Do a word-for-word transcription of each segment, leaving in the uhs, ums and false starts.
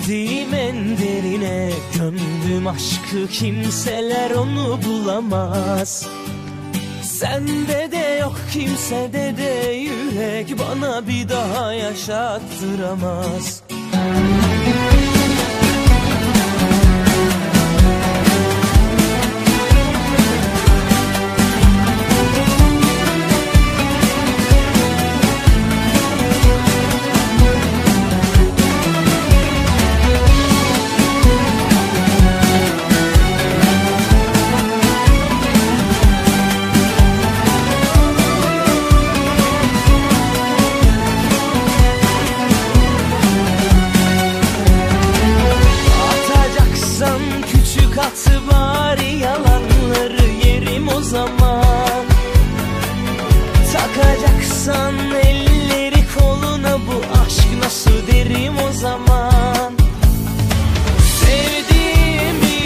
Bildiğim en derine gömdüm aşkı, kimseler onu bulamaz. Sende de yok, kimsede de yürek bana bir daha yaşattıramaz. Atı bari yalanları yerim o zaman. Takacaksan elleri koluna, bu aşk nasıl derim o zaman. Sevdiğimi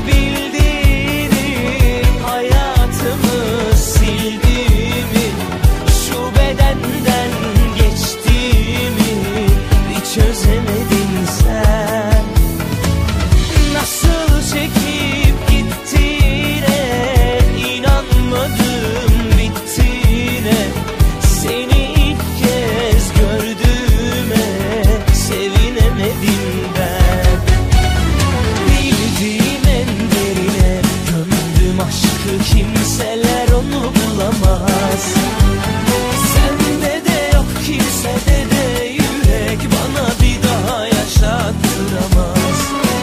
bildiğini, hayatımı sildiğimi, şu bedenden geçtiğimi bir çözemedin sen. Nasıl çekip gittiğine inanmadım, bittiğine. Seni ilk kez gördüğüme sevinemedim ben. Bildiğim en derine gömdüm aşkı, kimseler onu bulamaz. Sende de yok, kimsede de yürek bana bir daha yaşattıramaz.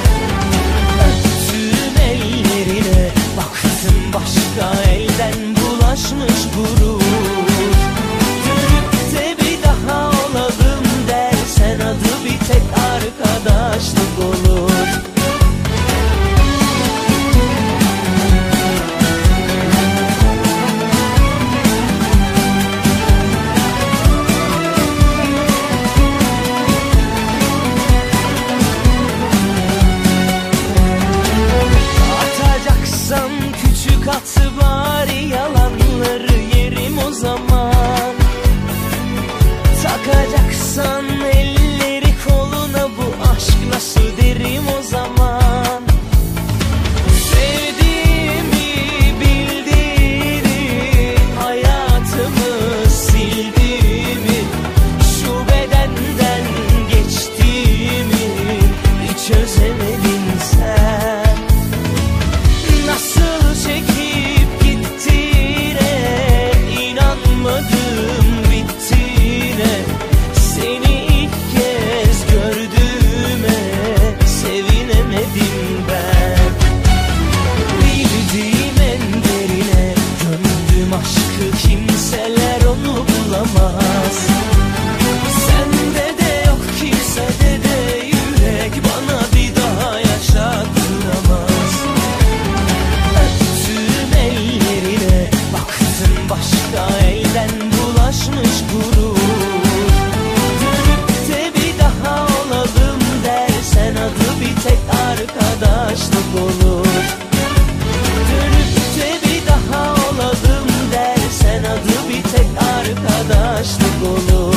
Başka elden bulaşmış gurur. Dönüp de bir daha olalım dersen adı bir tek arkadaşlık olur. Atacaksan küçük atı bari yalanları yerim o zaman. Takacaksan elleri koluna, bu aşk nasıl derim o zaman. Sevdiğimi bildiğini, hayatımı sildiğimi, şu bedenden geçtiğimi bir çözemedin sen. Nasıl çekip gittiğine inanmadım, bittiğine. Seni ilk kez gördüğüme sevinemedim ben. Bildiğim en derine gömdüm aşkı, kimseler onu bulamaz. Sende de yok, kimsede de yürek bana bir daha yaşattıramaz. Başka elden bulaşmış gurur. Dönüp de bir daha olalım dersen adı bir tek arkadaşlık olur. Dönüp de bir daha olalım dersen adı bir tek arkadaşlık olur.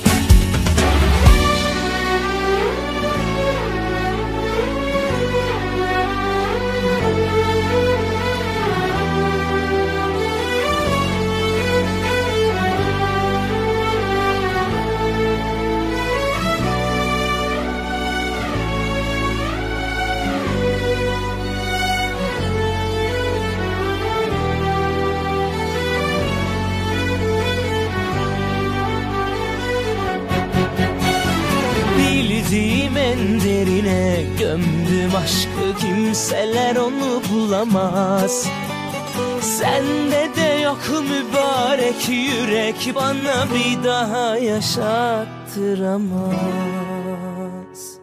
Bildiğim en derine gömdüm aşkı, kimseler onu bulamaz. Sende de yok mübarek yürek bana bir daha yaşattıramaz.